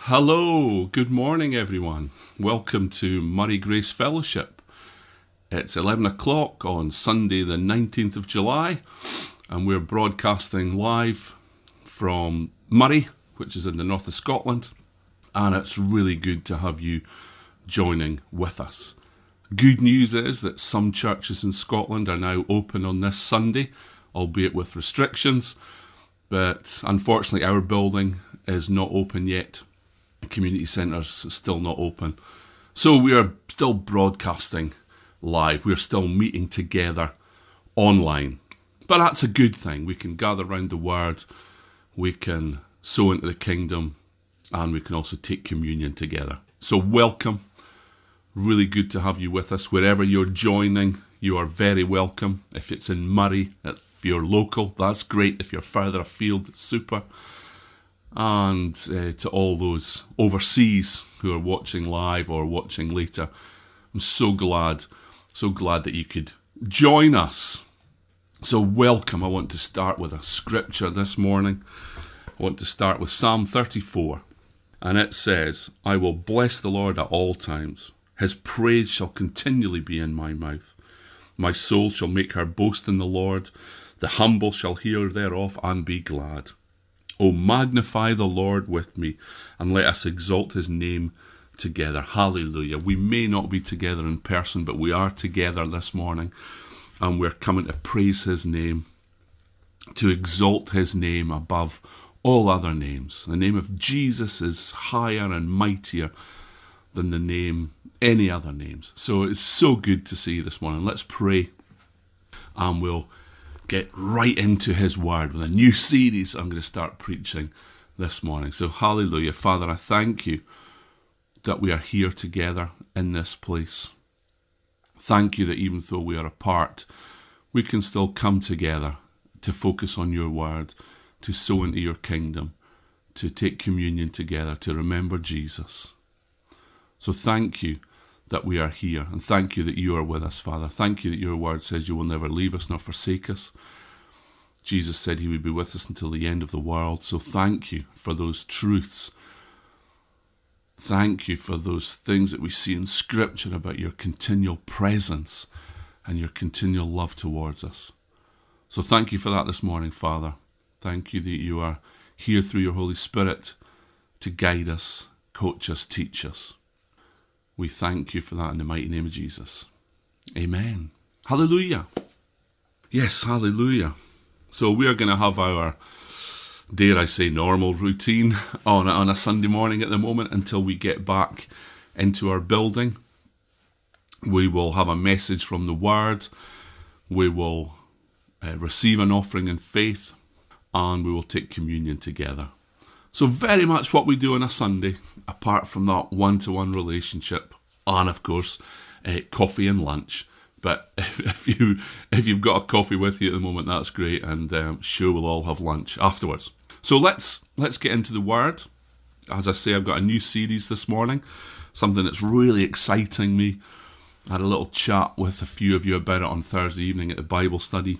Hello, good morning everyone. Welcome to Murray Grace Fellowship. It's 11 o'clock on Sunday the 19th of July and we're broadcasting live from Murray, which is in the north of Scotland, and it's really good to have you joining with us. Good news is that some churches in Scotland are now open on this Sunday, albeit with restrictions, but unfortunately our building is not open yet. Community centres still not open. So we are still broadcasting live. We're still meeting together online. But that's a good thing. We can gather around the Word, we can sow into the kingdom, and we can also take communion together. So welcome. Really good to have you with us. Wherever you're joining, you are very welcome. If it's in Murray, if you're local, that's great. If you're further afield, super. And to all those overseas who are watching live or watching later, I'm so glad that you could join us. So welcome. I want to start with a scripture this morning. I want to start with Psalm 34. And it says, I will bless the Lord at all times. His praise shall continually be in my mouth. My soul shall make her boast in the Lord. The humble shall hear thereof and be glad. O magnify the Lord with me, and let us exalt his name together. Hallelujah. We may not be together in person, but we are together this morning, and we're coming to praise his name, to exalt his name above all other names. The name of Jesus is higher and mightier than the name, any other names. So it's so good to see you this morning. Let's pray, and we'll get right into his word with a new series I'm going to start preaching this morning. So hallelujah. Father, I thank you that we are here together in this place. Thank you that even though we are apart, we can still come together to focus on your word, to sow into your kingdom, to take communion together, to remember Jesus. So thank you that we are here, and thank you that you are with us, Father. Thank you that your word says you will never leave us nor forsake us. Jesus said he would be with us until the end of the world. So thank you for those truths. Thank you for those things that we see in Scripture about your continual presence and your continual love towards us. So thank you for that this morning, Father. Thank you that you are here through your Holy Spirit to guide us, coach us, teach us. We thank you for that in the mighty name of Jesus. Amen. Hallelujah. Yes, hallelujah. So we are going to have our, dare I say, normal routine on a Sunday morning at the moment until we get back into our building. We will have a message from the Word. We will receive an offering in faith, and we will take communion together. So very much what we do on a Sunday, apart from that one-to-one relationship, and of course, coffee and lunch. But if you've got a coffee with you at the moment, that's great, and sure we'll all have lunch afterwards. So let's get into the Word. As I say, I've got a new series this morning, something that's really exciting me. I had a little chat with a few of you about it on Thursday evening at the Bible study.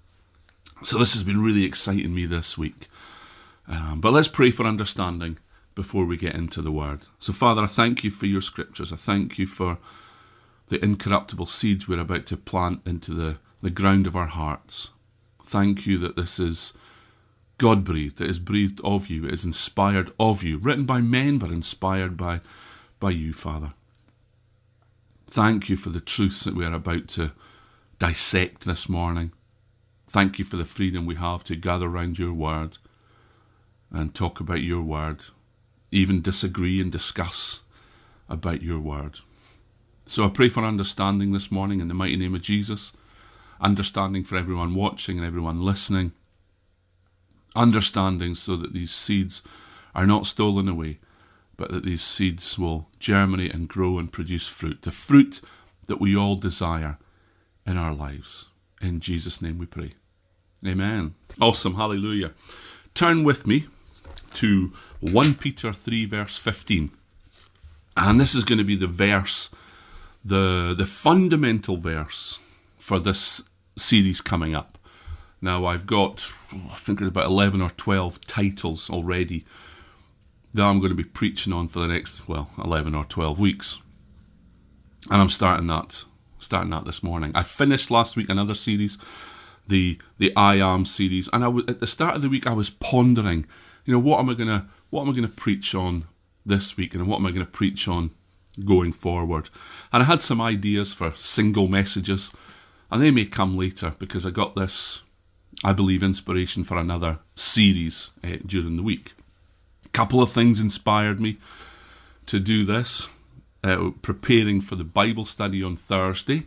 So this has been really exciting me this week. But let's pray for understanding before we get into the Word. So Father, I thank you for your Scriptures. I thank you for the incorruptible seeds we're about to plant into the ground of our hearts. Thank you that this is God-breathed, it is breathed of you, it is inspired of you, written by men but inspired by you, Father. Thank you for the truths that we are about to dissect this morning. Thank you for the freedom we have to gather around your word and talk about your word, even disagree and discuss about your word. So I pray for understanding this morning in the mighty name of Jesus, understanding for everyone watching and everyone listening, understanding so that these seeds are not stolen away, but that these seeds will germinate and grow and produce fruit, the fruit that we all desire in our lives. In Jesus' name we pray. Amen. Awesome. Hallelujah. Turn with me to 1 Peter 3 verse 15. And this is going to be the verse, the fundamental verse for this series coming up. Now I've got, I think it's about 11 or 12 titles already that I'm going to be preaching on for the next, 11 or 12 weeks. And I'm starting that this morning. I finished last week another series, the I Am series, and at the start of the week I was pondering, what am I going to preach on this week, and what am I going to preach on going forward. And I had some ideas for single messages, and they may come later because I got this, I believe, inspiration for another series during the week. A couple of things inspired me to do this. Preparing for the Bible study on Thursday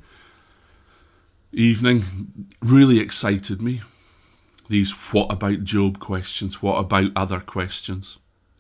evening really excited me. These what about Job questions, what about other questions.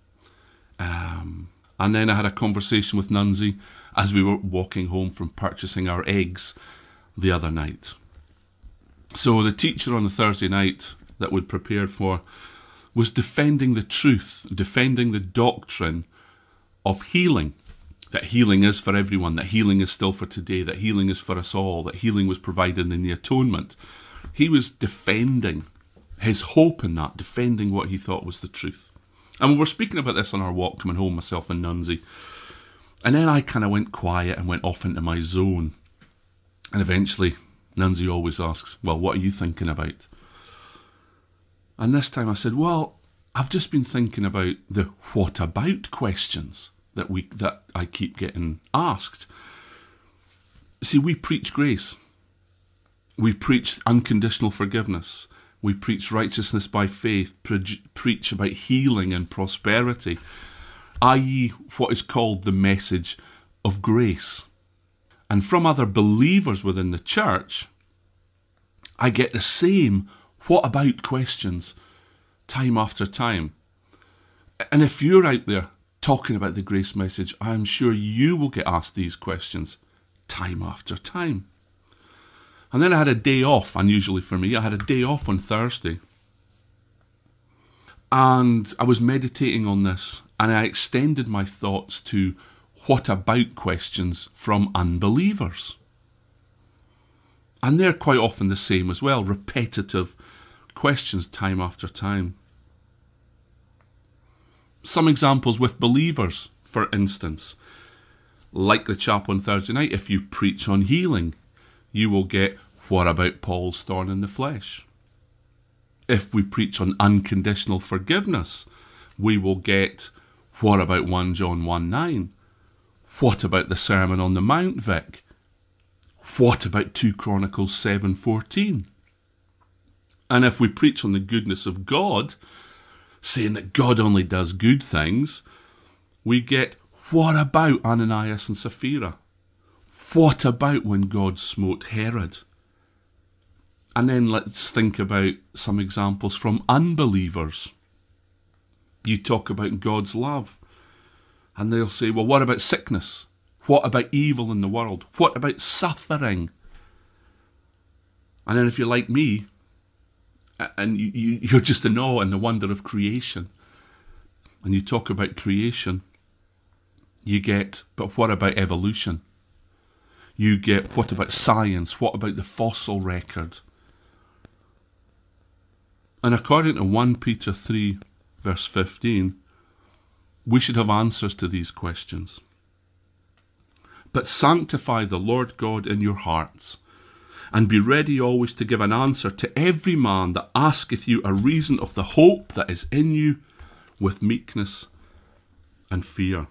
And then I had a conversation with Nunzi as we were walking home from purchasing our eggs the other night. So the teacher on the Thursday night that we'd prepared for was defending the truth, defending the doctrine of healing. That healing is for everyone, that healing is still for today, that healing is for us all, that healing was provided in the atonement. He was defending his hope in that, defending what he thought was the truth. And we were speaking about this on our walk coming home, myself and Nunzi. And then I kind of went quiet and went off into my zone. And eventually, Nunzi always asks, well, what are you thinking about? And this time I said, well, I've just been thinking about the what about questions that I keep getting asked. See, we preach grace. We preach unconditional forgiveness. We preach righteousness by faith, preach about healing and prosperity, i.e. what is called the message of grace. And from other believers within the church, I get the same what about questions time after time. And if you're out there talking about the grace message, I'm sure you will get asked these questions time after time. And then I had a day off, unusually for me. I had a day off on Thursday. And I was meditating on this, and I extended my thoughts to what about questions from unbelievers. And they're quite often the same as well, repetitive questions time after time. Some examples with believers, for instance, like the chap on Thursday night, if you preach on healing, you will get, what about Paul's thorn in the flesh? If we preach on unconditional forgiveness, we will get, what about 1 John 1:9? What about the Sermon on the Mount, Vic? What about 2 Chronicles 7:14? And if we preach on the goodness of God, saying that God only does good things, we get, what about Ananias and Sapphira? What about when God smote Herod? And then let's think about some examples from unbelievers. You talk about God's love, and they'll say, well, what about sickness? What about evil in the world? What about suffering? And then if you're like me, and you're just in awe and the wonder of creation, and you talk about creation, you get, but what about evolution? You get, what about science? What about the fossil record? And according to 1 Peter 3, verse 15, we should have answers to these questions. But sanctify the Lord God in your hearts, and be ready always to give an answer to every man that asketh you a reason of the hope that is in you, with meekness and fear.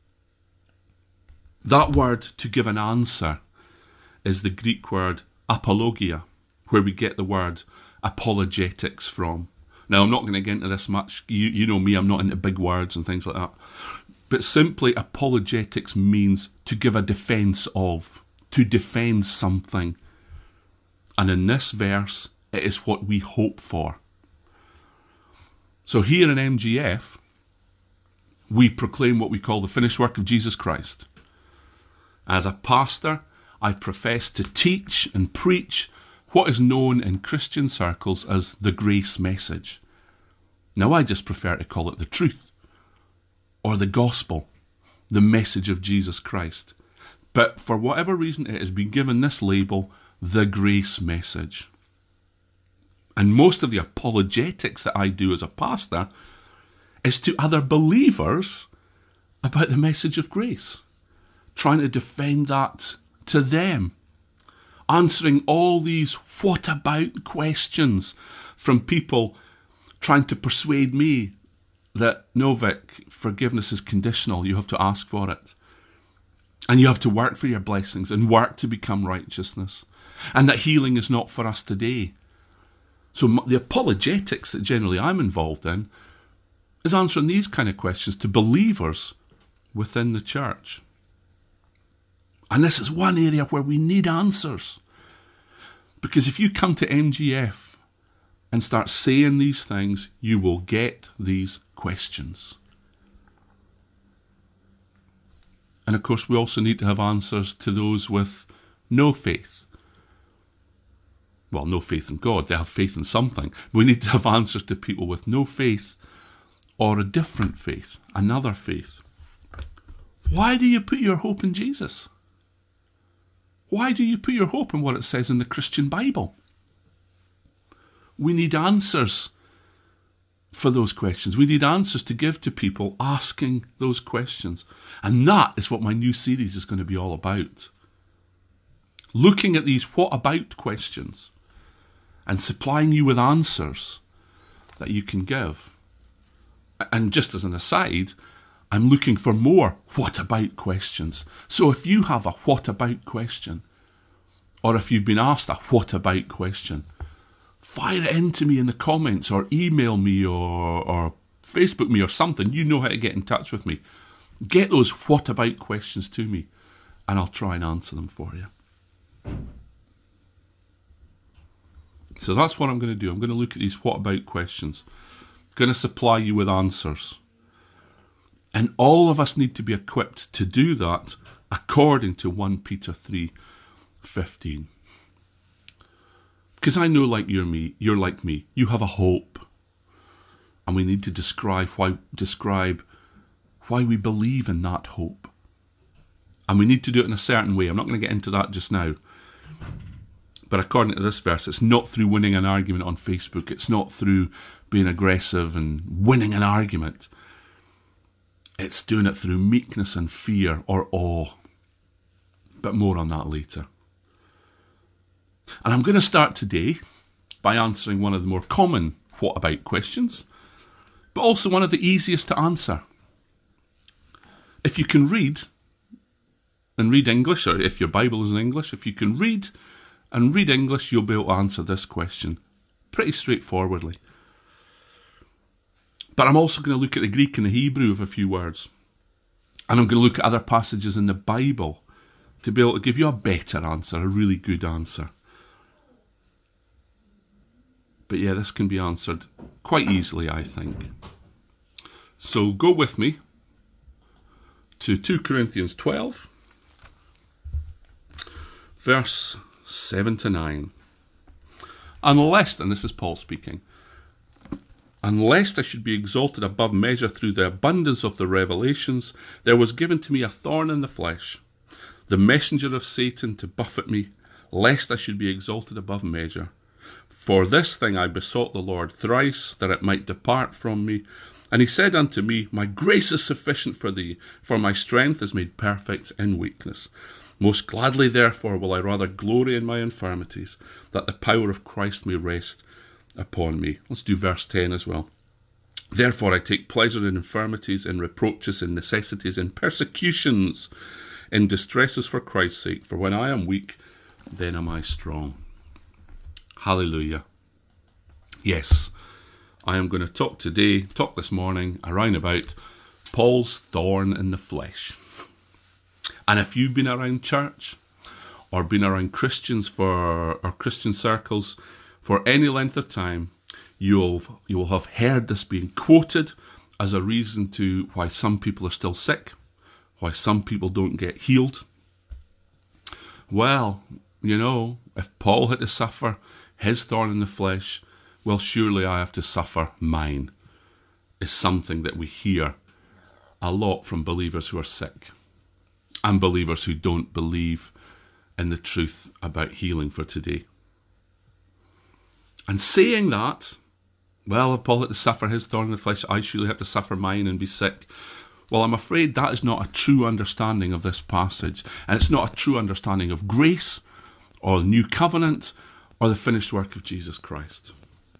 That word, to give an answer, is the Greek word apologia, where we get the word apologetics from. Now, I'm not going to get into this much. You know me, I'm not into big words and things like that. But simply, apologetics means to give a defence of, to defend something. And in this verse, it is what we hope for. So here in MGF, we proclaim what we call the finished work of Jesus Christ. As a pastor, I profess to teach and preach what is known in Christian circles as the grace message. Now, I just prefer to call it the truth, or the gospel, the message of Jesus Christ. But for whatever reason, it has been given this label, the grace message. And most of the apologetics that I do as a pastor is to other believers about the message of grace, trying to defend that to them, answering all these what about questions from people trying to persuade me that, no, Vic, forgiveness is conditional. You have to ask for it. And you have to work for your blessings and work to become righteousness. And that healing is not for us today. So the apologetics that generally I'm involved in is answering these kind of questions to believers within the church. And this is one area where we need answers. Because if you come to MGF and start saying these things, you will get these questions. And of course, we also need to have answers to those with no faith. Well, no faith in God. They have faith in something. We need to have answers to people with no faith or a different faith, another faith. Why do you put your hope in Jesus? Why do you put your hope in what it says in the Christian Bible? We need answers for those questions. We need answers to give to people asking those questions. And that is what my new series is going to be all about. Looking at these what about questions and supplying you with answers that you can give. And just as an aside, I'm looking for more what about questions. So if you have a what about question, or if you've been asked a what about question, fire it into me in the comments, or email me, or Facebook me, or something. You know how to get in touch with me. Get those what about questions to me, and I'll try and answer them for you. So that's what I'm going to do. I'm going to look at these what about questions. I'm going to supply you with answers. And all of us need to be equipped to do that according to 1 Peter 3:15. Because I know, like you're like me, you have a hope. And we need to describe why we believe in that hope. And we need to do it in a certain way. I'm not going to get into that just now. But according to this verse, it's not through winning an argument on Facebook. It's not through being aggressive and winning an argument. It's doing it through meekness and fear or awe. But more on that later. And I'm going to start today by answering one of the more common what about questions, but also one of the easiest to answer. If you can read and read English, or if your Bible is in English, if you can read and read English, you'll be able to answer this question pretty straightforwardly. But I'm also going to look at the Greek and the Hebrew of a few words. And I'm going to look at other passages in the Bible to be able to give you a better answer, a really good answer. But yeah, this can be answered quite easily, I think. So go with me to 2 Corinthians 12, verse 7 to 9. Unless, and this is Paul speaking, unless I should be exalted above measure through the abundance of the revelations, there was given to me a thorn in the flesh, the messenger of Satan to buffet me, lest I should be exalted above measure. For this thing I besought the Lord thrice, that it might depart from me. And he said unto me, My grace is sufficient for thee, for my strength is made perfect in weakness. Most gladly, therefore, will I rather glory in my infirmities, that the power of Christ may rest upon me. Let's do verse 10 as well. Therefore I take pleasure in infirmities, in reproaches, in necessities, in persecutions, in distresses for Christ's sake. For when I am weak, then am I strong. Hallelujah. Yes, I am going to talk this morning, around about Paul's thorn in the flesh. And if you've been around church or been around Christians or Christian circles for any length of time, you will have heard this being quoted as a reason to why some people are still sick, why some people don't get healed. Well, if Paul had to suffer his thorn in the flesh, well, surely I have to suffer mine, is something that we hear a lot from believers who are sick and believers who don't believe in the truth about healing for today. And saying that, Well, if Paul had to suffer his thorn in the flesh, I surely have to suffer mine and be sick. Well, I'm afraid that is not a true understanding of this passage. And it's not a true understanding of grace or the new covenant or the finished work of Jesus Christ.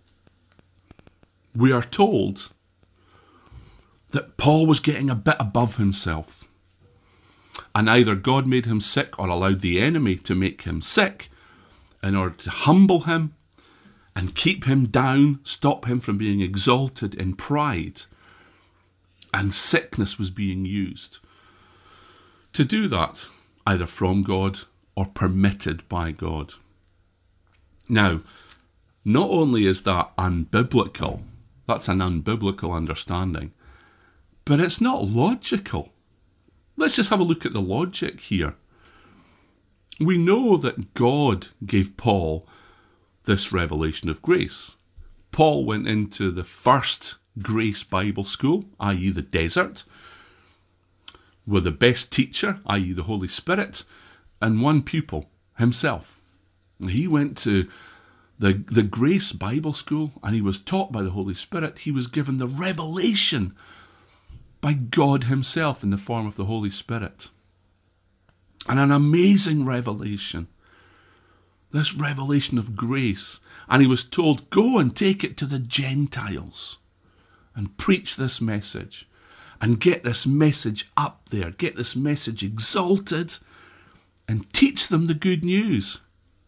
We are told that Paul was getting a bit above himself. And either God made him sick or allowed the enemy to make him sick in order to humble him and keep him down, stop him from being exalted in pride. And sickness was being used to do that, either from God or permitted by God. Now, not only is that unbiblical, that's an unbiblical understanding, but it's not logical. Let's just have a look at the logic here. We know that God gave Paul this revelation of grace. Paul went into the first Grace Bible School, i.e. the desert, with the best teacher, i.e. the Holy Spirit, and one pupil, himself. He went to the Grace Bible School and he was taught by the Holy Spirit. He was given the revelation by God himself in the form of the Holy Spirit. And an amazing revelation. This revelation of grace. And he was told, go and take it to the Gentiles and preach this message and get this message up there, get this message exalted and teach them the good news.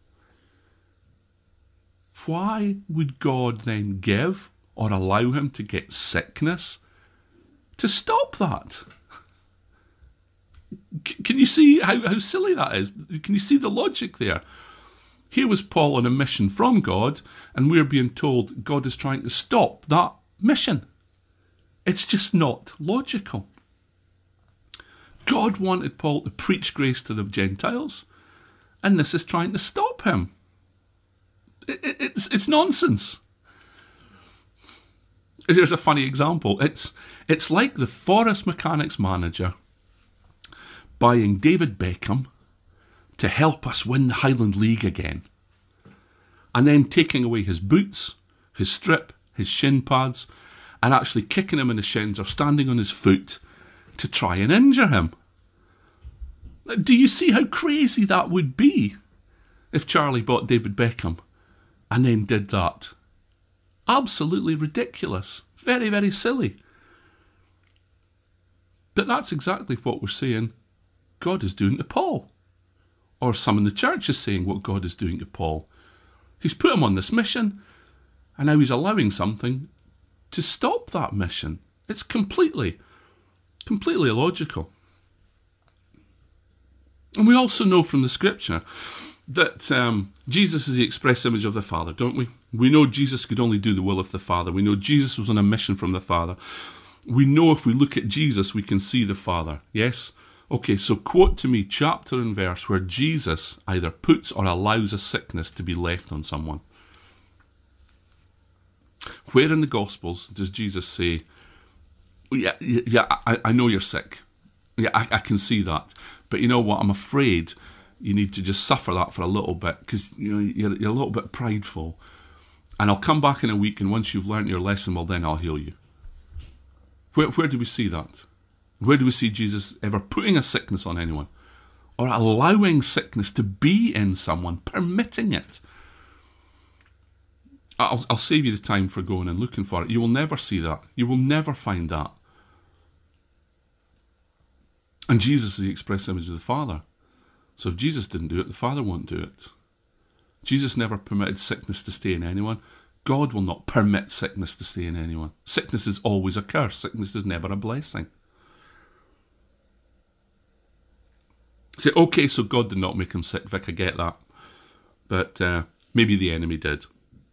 Why would God then give or allow him to get sickness to stop that? Can you see how silly that is? Can you see the logic there? Here was Paul on a mission from God, and we're being told God is trying to stop that mission. It's just not logical. God wanted Paul to preach grace to the Gentiles, and this is trying to stop him. It's nonsense. Here's a funny example. It's like the Forest Mechanics manager buying David Beckham to help us win the Highland League again, and then taking away his boots, his strip, his shin pads, and actually kicking him in the shins or standing on his foot to try and injure him. Do you see how crazy that would be if Charlie bought David Beckham and then did that? Absolutely ridiculous. Very, very silly. But that's exactly what we're saying God is doing to Paul. Or some in the church is saying what God is doing to Paul. He's put him on this mission, and now he's allowing something to stop that mission. It's completely illogical. And we also know from the scripture that Jesus is the express image of the Father, don't we? We know Jesus could only do the will of the Father. We know Jesus was on a mission from the Father. We know if we look at Jesus, we can see the Father. Yes? Okay, so quote to me chapter and verse where Jesus either puts or allows a sickness to be left on someone. Where in the Gospels does Jesus say, I know you're sick. Yeah, I can see that. But you know what? I'm afraid you need to just suffer that for a little bit because you're a little bit prideful. And I'll come back in a week, and once you've learnt your lesson, well, then I'll heal you. Where do we see that? Where do we see Jesus ever putting a sickness on anyone? Or allowing sickness to be in someone, permitting it? I'll save you the time for going and looking for it. You will never see that. You will never find that. And Jesus is the express image of the Father. So if Jesus didn't do it, the Father won't do it. Jesus never permitted sickness to stay in anyone. God will not permit sickness to stay in anyone. Sickness is always a curse. Sickness is never a blessing. Say, okay, so God did not make him sick, Vic, I get that. But maybe the enemy did.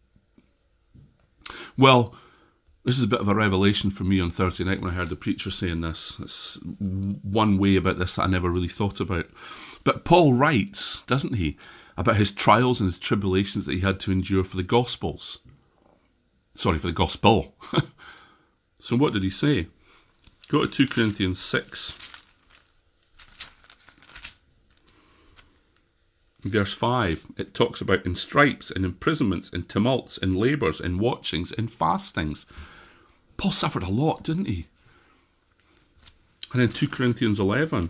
Well, this is a bit of a revelation for me on Thursday night when I heard the preacher saying this. It's one way about this that I never really thought about. But Paul writes, doesn't he, about his trials and his tribulations that he had to endure for the Gospels. Sorry, for the Gospel. So what did he say? Go to 2 Corinthians 6. Verse 5, it talks about in stripes, in imprisonments, in tumults, in labours, in watchings, in fastings. Paul suffered a lot, didn't he? And in 2 Corinthians 11,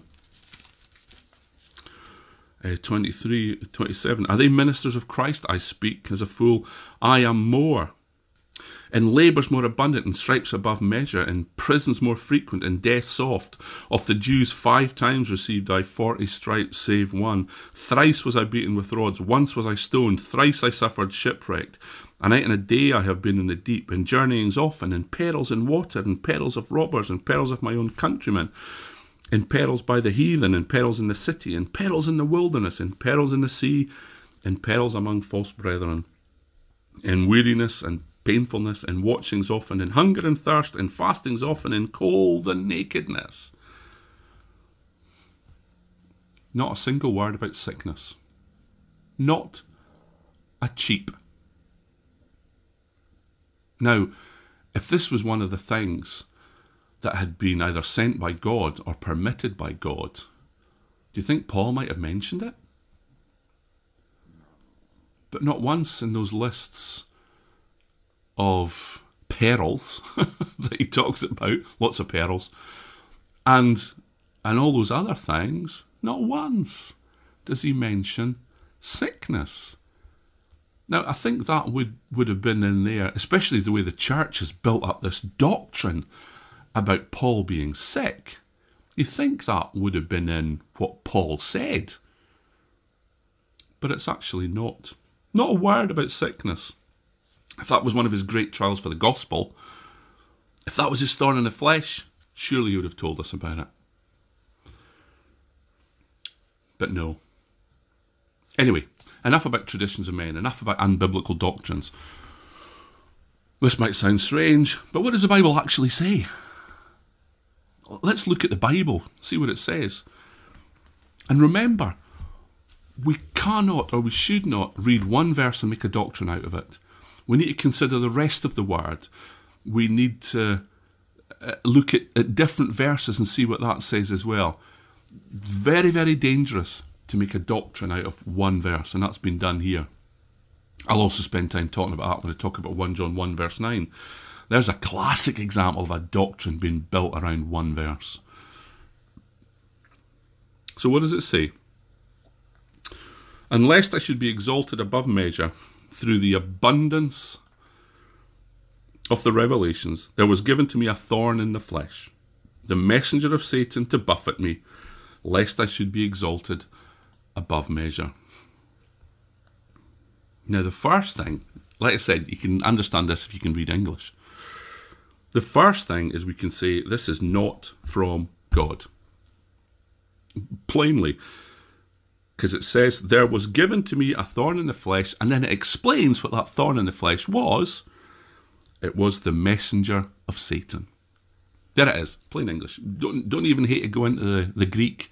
23, 27, are they ministers of Christ? I speak as a fool. I am more. In labours more abundant, in stripes above measure, in prisons more frequent, in deaths oft. Of the Jews 5 times received I 40 stripes, save one. Thrice was I beaten with rods, once was I stoned, thrice I suffered shipwrecked. A night and a day I have been in the deep, in journeyings often, in perils in water, in perils of robbers, in perils of my own countrymen, in perils by the heathen, in perils in the city, in perils in the wilderness, in perils in the sea, in perils among false brethren, in weariness and painfulness, in watchings often, in hunger and thirst, in fastings often, in cold and nakedness. Not a single word about sickness. Not a cheep. Now, if this was one of the things that had been either sent by God or permitted by God, do you think Paul might have mentioned it? But not once in those lists of perils that he talks about, lots of perils, and all those other things, not once does he mention sickness. Now, I think that would have been in there, especially the way the church has built up this doctrine about Paul being sick. You think that would have been in what Paul said. But it's actually not. Not a word about sickness. If that was one of his great trials for the gospel, if that was his thorn in the flesh, surely he would have told us about it. But no. Anyway, enough about traditions of men, enough about unbiblical doctrines. This might sound strange, but what does the Bible actually say? Let's look at the Bible, see what it says. And remember, we cannot or we should not read one verse and make a doctrine out of it. We need to consider the rest of the word. We need to look at different verses and see what that says as well. Very, very dangerous to make a doctrine out of one verse, and that's been done here. I'll also spend time talking about that when I talk about 1 John 1 verse 9. There's a classic example of a doctrine being built around one verse. So what does it say? Unless I should be exalted above measure through the abundance of the revelations, there was given to me a thorn in the flesh, the messenger of Satan to buffet me, lest I should be exalted above measure. Now the first thing, like I said, you can understand this if you can read English. The first thing is we can say this is not from God. Plainly. Because it says, there was given to me a thorn in the flesh, and then it explains what that thorn in the flesh was. It was the messenger of Satan. There it is, plain English. Don't even hate to go into the Greek.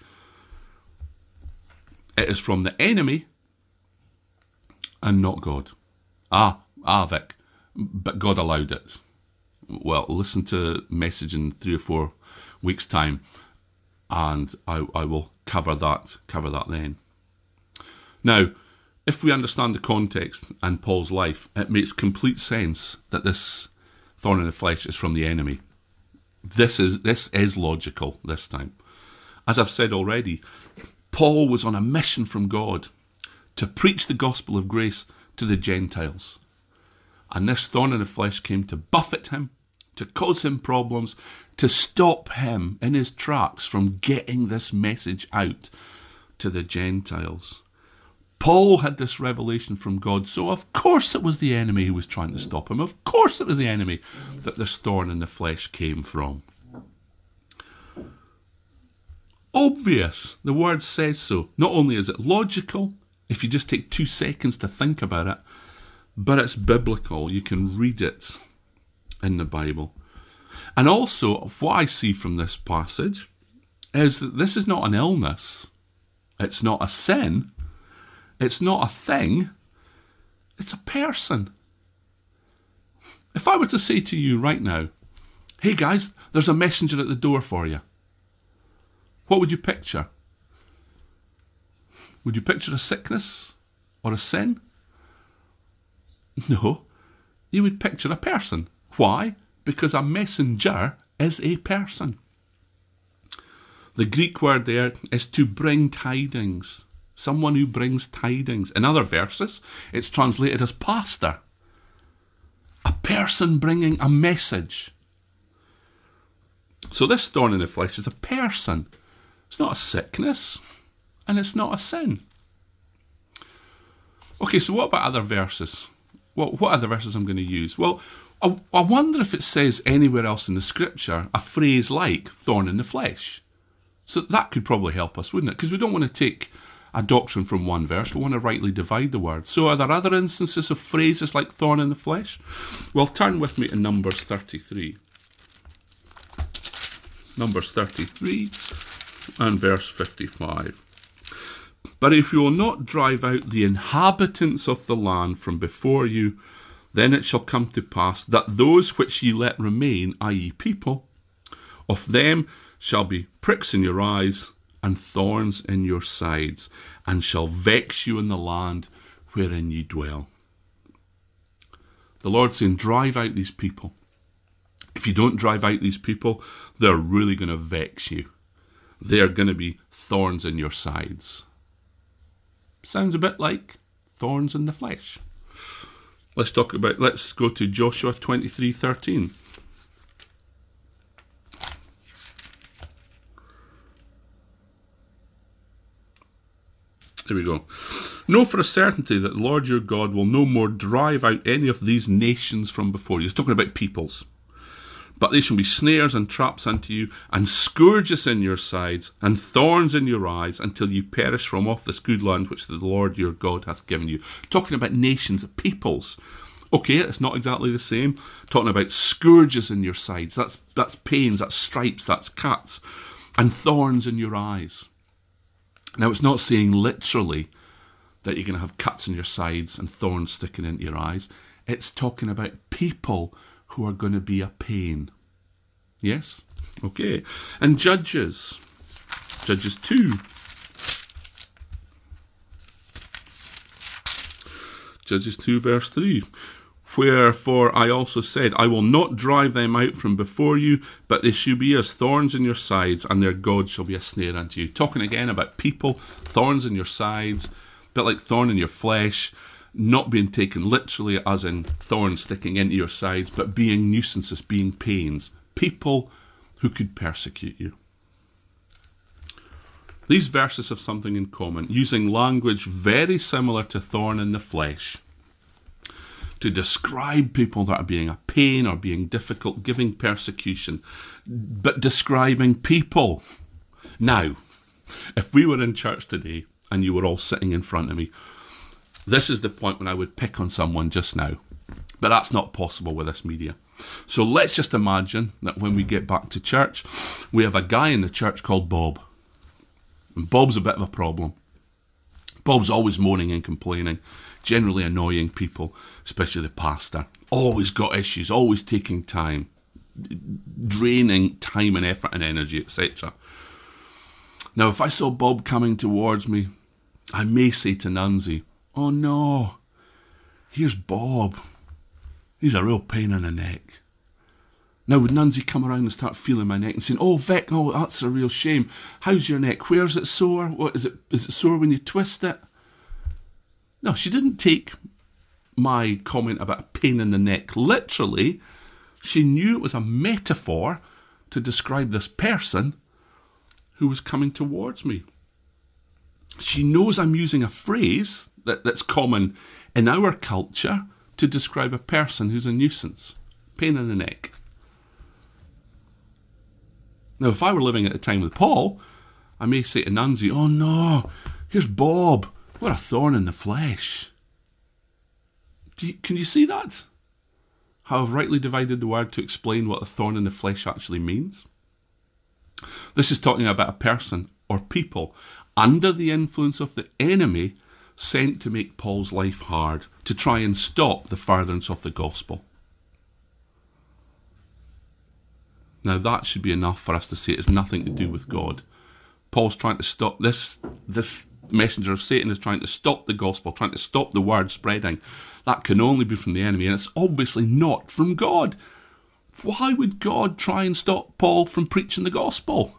It is from the enemy and not God. Vic, but God allowed it. Well, listen to message in 3 or 4 weeks' time, and I will cover that then. Now, if we understand the context and Paul's life, it makes complete sense that this thorn in the flesh is from the enemy. This is logical this time. As I've said already, Paul was on a mission from God to preach the gospel of grace to the Gentiles. And this thorn in the flesh came to buffet him, to cause him problems, to stop him in his tracks from getting this message out to the Gentiles. Paul had this revelation from God, so of course it was the enemy who was trying to stop him. Of course it was the enemy that this thorn in the flesh came from. Obvious. The word says so. Not only is it logical, if you just take 2 seconds to think about it, but it's biblical. You can read it in the Bible. And also, what I see from this passage is that this is not an illness. It's not a sin. It's not a thing. It's a person. If I were to say to you right now, hey guys, there's a messenger at the door for you, what would you picture? Would you picture a sickness or a sin? No, you would picture a person. Why? Because a messenger is a person. The Greek word there is to bring tidings. Someone who brings tidings. In other verses, it's translated as pastor. A person bringing a message. So this thorn in the flesh is a person. It's not a sickness, and it's not a sin. Okay, so what about other verses? What other verses I'm going to use? Well, I wonder if it says anywhere else in the scripture a phrase like thorn in the flesh. So that could probably help us, wouldn't it? Because we don't want to take a doctrine from one verse. We want to rightly divide the word. So are there other instances of phrases like thorn in the flesh? Well, turn with me to Numbers 33. Numbers 33 and verse 55. But if you will not drive out the inhabitants of the land from before you, then it shall come to pass that those which ye let remain, i.e. people, of them shall be pricks in your eyes and thorns in your sides, and shall vex you in the land wherein ye dwell. The Lord's saying, drive out these people. If you don't drive out these people, they're really going to vex you. They're going to be thorns in your sides. Sounds a bit like thorns in the flesh. Let's go to Joshua 23:13. There we go. Know for a certainty that the Lord your God will no more drive out any of these nations from before you. He's talking about peoples. But they shall be snares and traps unto you, and scourges in your sides, and thorns in your eyes, until you perish from off this good land which the Lord your God hath given you. Talking about nations, peoples. Okay, it's not exactly the same. Talking about scourges in your sides. That's pains, that's stripes, that's cuts. And thorns in your eyes. Now, it's not saying literally that you're going to have cuts in your sides and thorns sticking into your eyes. It's talking about people who are going to be a pain. Yes? Okay. And Judges 2. Judges 2 verse 3. Wherefore I also said, I will not drive them out from before you, but they shall be as thorns in your sides, and their God shall be a snare unto you. Talking again about people, thorns in your sides, a bit like thorn in your flesh, not being taken literally as in thorns sticking into your sides, but being nuisances, being pains. People who could persecute you. These verses have something in common, using language very similar to thorn in the flesh to describe people that are being a pain or being difficult, giving persecution, but describing people. Now, if we were in church today and you were all sitting in front of me, this is the point when I would pick on someone just now. But that's not possible with this media. So let's just imagine that when we get back to church, we have a guy in the church called Bob. And Bob's a bit of a problem. Bob's always moaning and complaining, generally annoying people, especially the pastor. Always got issues, always taking time, draining time and effort and energy, etc. Now, if I saw Bob coming towards me, I may say to Nunzi, oh no, here's Bob. He's a real pain in the neck. Now, would Nunzi come around and start feeling my neck and saying, oh, Vic, oh, that's a real shame. How's your neck? Where's it sore? What is it sore when you twist it? No, she didn't take my comment about pain in the neck literally. She knew it was a metaphor to describe this person who was coming towards me. She knows I'm using a phrase that's common in our culture to describe a person who's a nuisance. Pain in the neck. Now, if I were living at the time with Paul, I may say to Nunzi, oh no, here's Bob. What a thorn in the flesh. Can you see that? How I've rightly divided the word to explain what a thorn in the flesh actually means. This is talking about a person or people under the influence of the enemy sent to make Paul's life hard, to try and stop the furtherance of the gospel. Now that should be enough for us to say it has nothing to do with God. Paul's trying to stop this messenger of Satan is trying to stop the gospel, trying to stop the word spreading, that can only be from the enemy, and it's obviously not from God. Why would God try and stop Paul from preaching the gospel?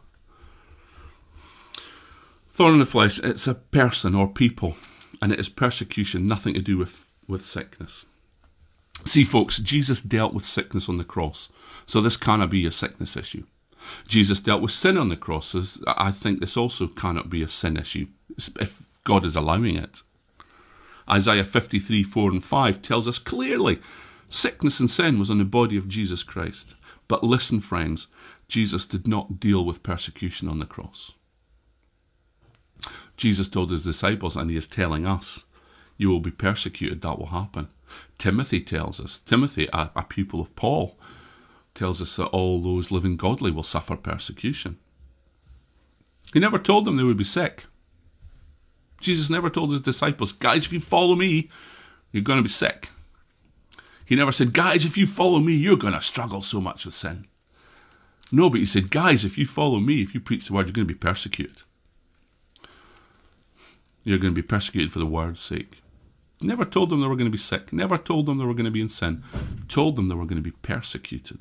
Thorn in the flesh, it's a person or people, and it is persecution, nothing to do with sickness. See, folks, Jesus dealt with sickness on the cross, so this cannot be a sickness issue. Jesus dealt with sin on the cross, so I think this also cannot be a sin issue, if God is allowing it. Isaiah 53, 4 and 5 tells us clearly, sickness and sin was on the body of Jesus Christ. But listen, friends, Jesus did not deal with persecution on the cross. Jesus told his disciples, and he is telling us, you will be persecuted, that will happen. Timothy tells us, Timothy, a pupil of Paul, tells us that all those living godly will suffer persecution. He never told them they would be sick. Jesus never told his disciples, guys, if you follow me, you're going to be sick. He never said, guys, if you follow me, you're going to struggle so much with sin. No, but he said, guys, if you follow me, if you preach the word, you're going to be persecuted. You're going to be persecuted for the word's sake. Never told them they were going to be sick. Never told them they were going to be in sin. Told them they were going to be persecuted.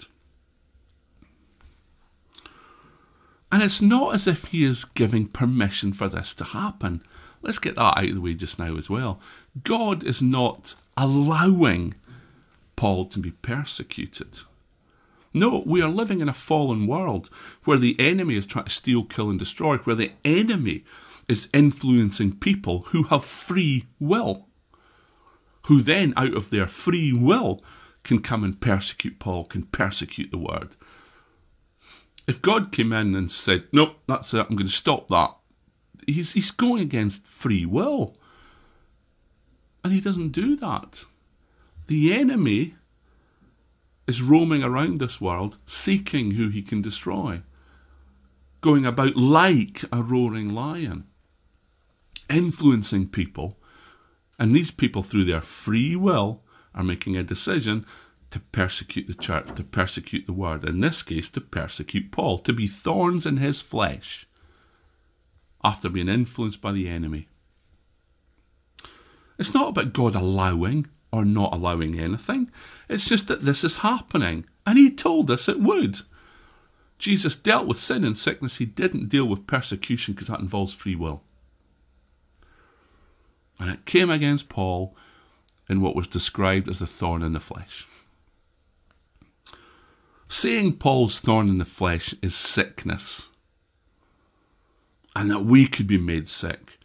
And it's not as if he is giving permission for this to happen. Let's get that out of the way just now as well. God is not allowing Paul to be persecuted. No, we are living in a fallen world where the enemy is trying to steal, kill and destroy, where the enemy is influencing people who have free will, who then out of their free will can come and persecute Paul, can persecute the word. If God came in and said, nope, that's it, I'm going to stop that, he's going against free will. And he doesn't do that. The enemy is roaming around this world, seeking who he can destroy, going about like a roaring lion, influencing people. And these people, through their free will, are making a decision to persecute the church, to persecute the word. In this case, to persecute Paul, to be thorns in his flesh, after being influenced by the enemy. It's not about God allowing or not allowing anything. It's just that this is happening. And he told us it would. Jesus dealt with sin and sickness. He didn't deal with persecution because that involves free will. And it came against Paul in what was described as the thorn in the flesh. Saying Paul's thorn in the flesh is sickness, and that we could be made sick,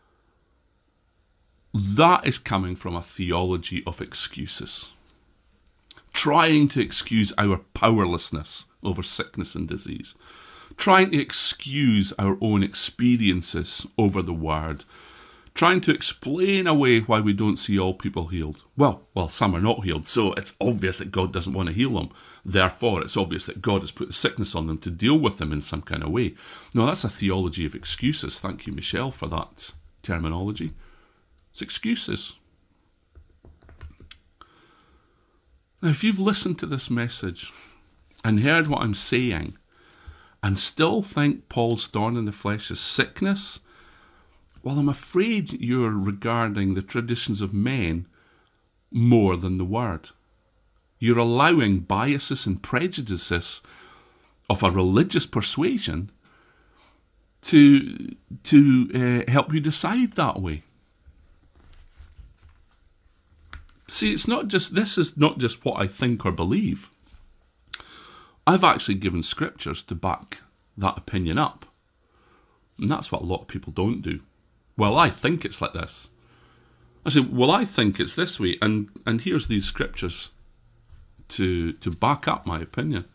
that is coming from a theology of excuses. Trying to excuse our powerlessness over sickness and disease. Trying to excuse our own experiences over the word. Trying to explain away why we don't see all people healed. Well, some are not healed, so it's obvious that God doesn't want to heal them. Therefore, it's obvious that God has put the sickness on them to deal with them in some kind of way. No, that's a theology of excuses. Thank you, Michelle, for that terminology. It's excuses. Now, if you've listened to this message and heard what I'm saying and still think Paul's thorn in the flesh is sickness, well, I'm afraid you're regarding the traditions of men more than the word. You're allowing biases and prejudices of a religious persuasion to help you decide that way. See, this is not just what I think or believe. I've actually given scriptures to back that opinion up. And that's what a lot of people don't do. Well, I think it's like this. I say, well, I think it's this way, and here's these scriptures to back up my opinion.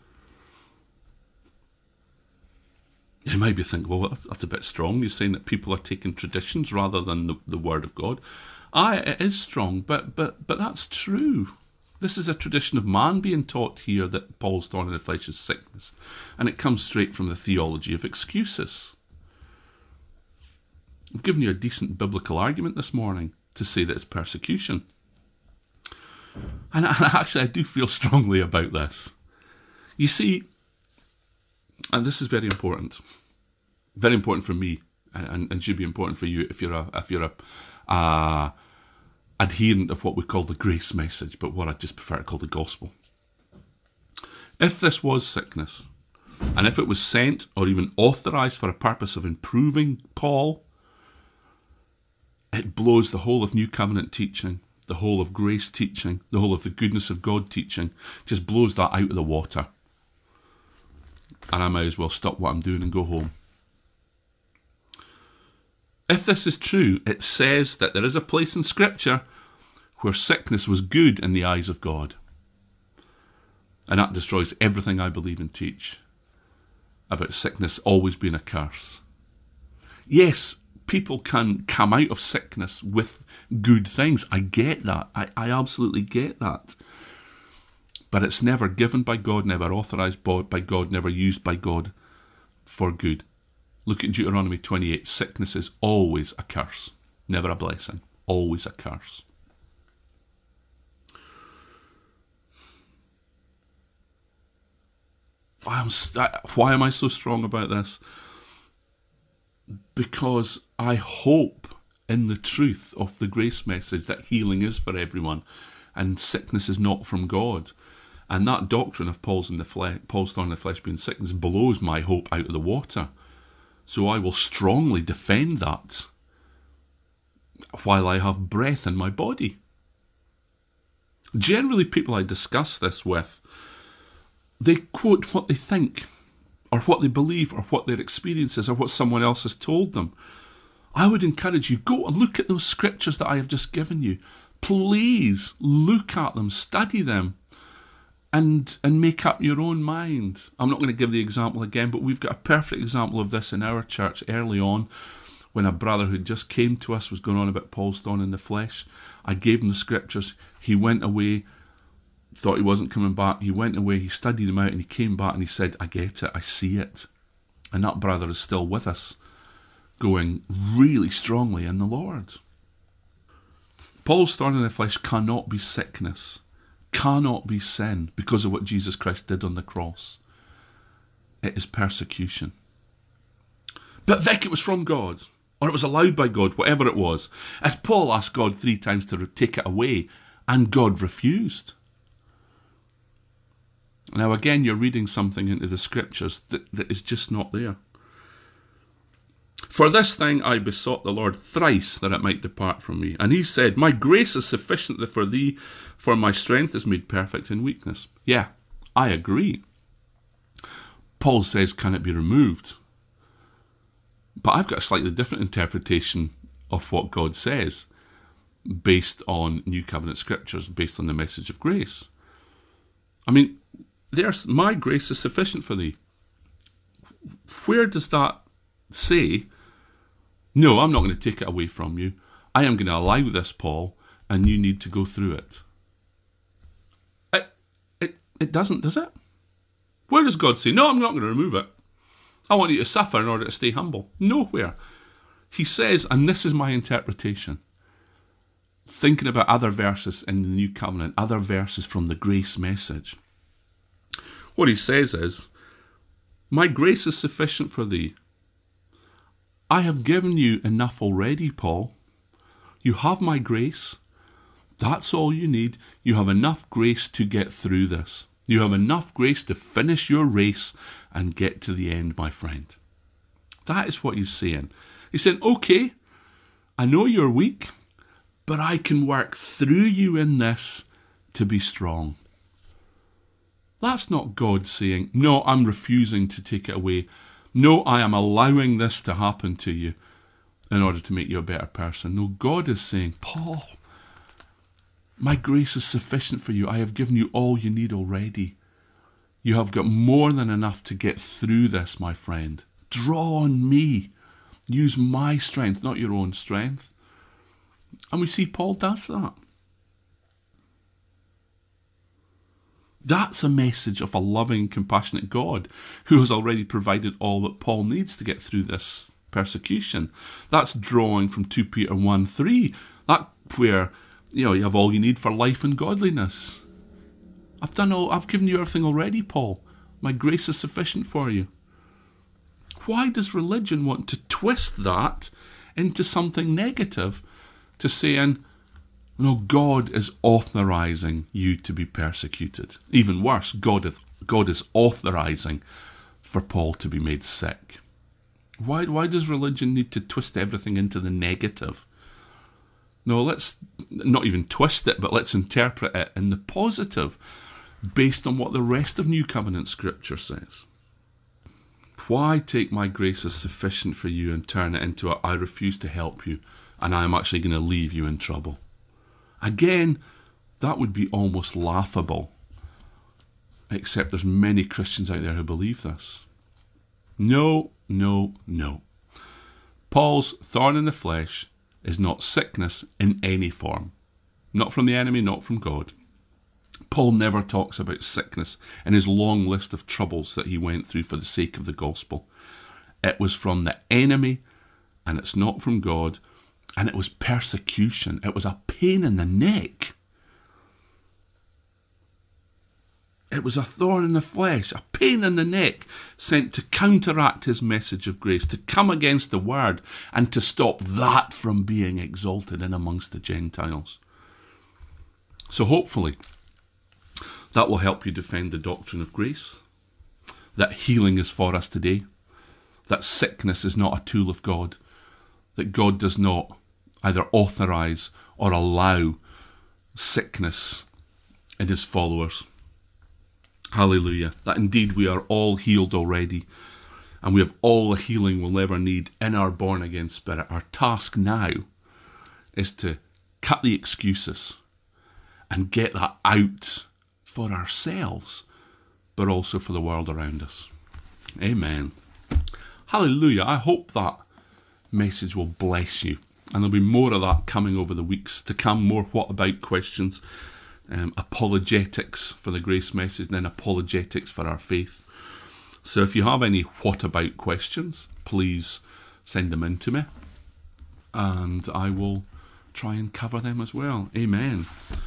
You might be thinking, well, that's a bit strong. You're saying that people are taking traditions rather than the word of God. It is strong, but that's true. This is a tradition of man being taught here that Paul's thorn in the flesh is sickness, and it comes straight from the theology of excuses. I've given you a decent biblical argument this morning to say that it's persecution. And actually, I do feel strongly about this. You see, and this is very important for me and should be important for you if you're a adherent of what we call the grace message, but what I just prefer to call the gospel. If this was sickness, and if it was sent or even authorised for a purpose of improving Paul, it blows the whole of New Covenant teaching, the whole of grace teaching, the whole of the goodness of God teaching, just blows that out of the water. And I might as well stop what I'm doing and go home. If this is true, it says that there is a place in Scripture where sickness was good in the eyes of God. And that destroys everything I believe and teach about sickness always being a curse. Yes, people can come out of sickness with good things. I get that. I absolutely get that. But it's never given by God, never authorised by God, never used by God for good. Look at Deuteronomy 28. Sickness is always a curse, never a blessing. Always a curse. Why am I so strong about this? Because I hope in the truth of the grace message that healing is for everyone and sickness is not from God. And that doctrine of Paul's thorn in the flesh being sickness blows my hope out of the water. So I will strongly defend that while I have breath in my body. Generally, people I discuss this with, they quote what they think, or what they believe, or what their experience is, or what someone else has told them. I would encourage you, go and look at those scriptures that I have just given you. Please look at them, study them, and make up your own mind. I'm not going to give the example again, but we've got a perfect example of this in our church early on, when a brother who just came to us was going on about Paul's thorn in the flesh. I gave him the scriptures. He went away, thought he wasn't coming back. He went away, he studied them out, and he came back and he said, I get it, I see it. And that brother is still with us, going really strongly in the Lord. Paul's thorn in the flesh cannot be sickness, cannot be sin, because of what Jesus Christ did on the cross. It is persecution. But Vic, it was from God, or it was allowed by God, whatever it was. As Paul asked God 3 times to take it away, and God refused. Now again, you're reading something into the scriptures that is just not there. For this thing I besought the Lord thrice that it might depart from me. And he said, my grace is sufficient for thee, for my strength is made perfect in weakness. Yeah, I agree. Paul says, can it be removed? But I've got a slightly different interpretation of what God says, based on New Covenant scriptures, based on the message of grace. I mean, my grace is sufficient for thee. Where does that say, no, I'm not going to take it away from you. I am going to allow this, Paul, and you need to go through it. It doesn't, does it? Where does God say, no, I'm not going to remove it. I want you to suffer in order to stay humble. Nowhere. He says, and this is my interpretation, thinking about other verses in the New Covenant, other verses from the grace message. What he says is, my grace is sufficient for thee. I have given you enough already, Paul. You have my grace. That's all you need. You have enough grace to get through this. You have enough grace to finish your race and get to the end, my friend. That is what he's saying. He's saying, okay, I know you're weak, but I can work through you in this to be strong. That's not God saying, no, I'm refusing to take it away. No, I am allowing this to happen to you in order to make you a better person. No, God is saying, Paul, my grace is sufficient for you. I have given you all you need already. You have got more than enough to get through this, my friend. Draw on me. Use my strength, not your own strength. And we see Paul does that. That's a message of a loving, compassionate God who has already provided all that Paul needs to get through this persecution. That's drawing from 2 Peter 1:3. That where, you have all you need for life and godliness. I've given you everything already, Paul. My grace is sufficient for you. why does religion want to twist that into something negative, to saying, no, God is authorizing you to be persecuted. Even worse, God is authorizing for Paul to be made sick. Why does religion need to twist everything into the negative? No, let's not even twist it, but let's interpret it in the positive, based on what the rest of New Covenant Scripture says. Why take my grace as sufficient for you and turn it into a I refuse to help you and I am actually going to leave you in trouble? Again, that would be almost laughable, except there's many Christians out there who believe this. No. Paul's thorn in the flesh is not sickness in any form. Not from the enemy, not from God. Paul never talks about sickness in his long list of troubles that he went through for the sake of the gospel. It was from the enemy, and it's not from God, and it was persecution. It was a pain in the neck. It was a thorn in the flesh, a pain in the neck, sent to counteract his message of grace, to come against the word, and to stop that from being exalted in amongst the Gentiles. So hopefully, that will help you defend the doctrine of grace, that healing is for us today, that sickness is not a tool of God, that God does not either authorize or allow sickness in his followers. Hallelujah. That indeed we are all healed already, and we have all the healing we'll ever need in our born-again spirit. Our task now is to cut the excuses and get that out for ourselves, but also for the world around us. Amen. Hallelujah. I hope that message will bless you. And there'll be more of that coming over the weeks to come. More what about questions, apologetics for the grace message, and then apologetics for our faith. So if you have any what about questions, please send them in to me, and I will try and cover them as well. Amen.